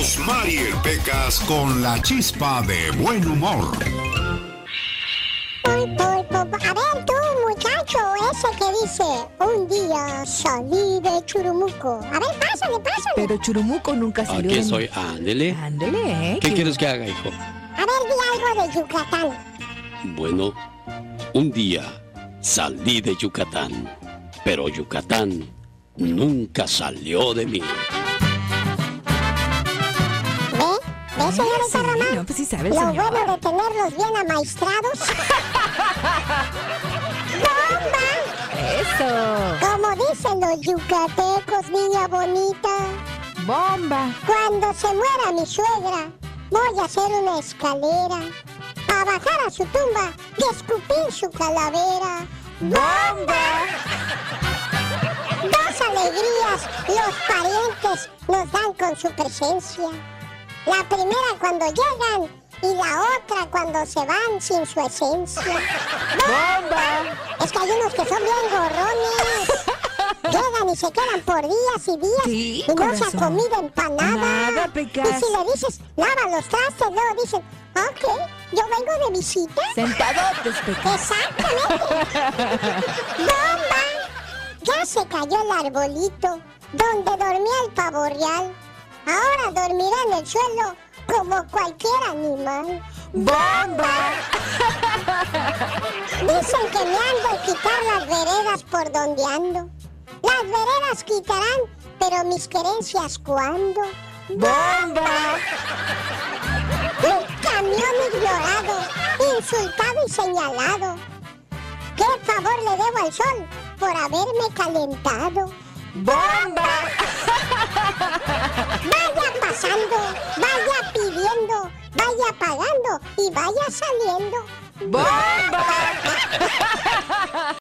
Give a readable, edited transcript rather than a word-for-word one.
Mariel Pecas con la chispa de buen humor. A ver tú, muchacho, ese que dice, un día salí de Churumuco. A ver, pásale. Pero Churumuco nunca salió. Aquí soy, ándele. Ándele, ¿Qué quieres que haga, hijo? A ver, di algo de Yucatán. Bueno, un día salí de Yucatán, pero Yucatán nunca salió de mí. ¿Ve, señorita Román? No, pues sí sabe, Lo señor. bueno de tenerlos bien amaestrados. ¡Bomba! ¡Eso! Como dicen los yucatecos, niña bonita. ¡Bomba! Cuando se muera mi suegra, voy a hacer una escalera para bajar a su tumba y escupir su calavera. ¡Bomba! Dos alegrías los parientes nos dan con su presencia. La primera cuando llegan y la otra cuando se van sin su esencia. ¡Bomba! Es que hay unos que son bien gorrones. Llegan y se quedan por días y días Sí, y no corazón. se ha comido empanada. Nada, Pecas. Y si le dices, lava los trastes, luego dicen, ok, yo vengo de visita. Sentadotes, Pecas. Exactamente. ¡Bomba! Ya se cayó el arbolito donde dormía el pavo real. Ahora dormirá en el suelo como cualquier animal. ¡Bomba! Dicen que me han de quitar las veredas por donde ando. Las veredas quitarán, pero mis querencias ¿cuándo? ¡Bomba! Un camión ignorado, insultado y señalado. ¿Qué favor le debo al sol por haberme calentado? ¡Bomba! Vaya pasando, vaya pidiendo, vaya pagando y vaya saliendo. ¡Bomba!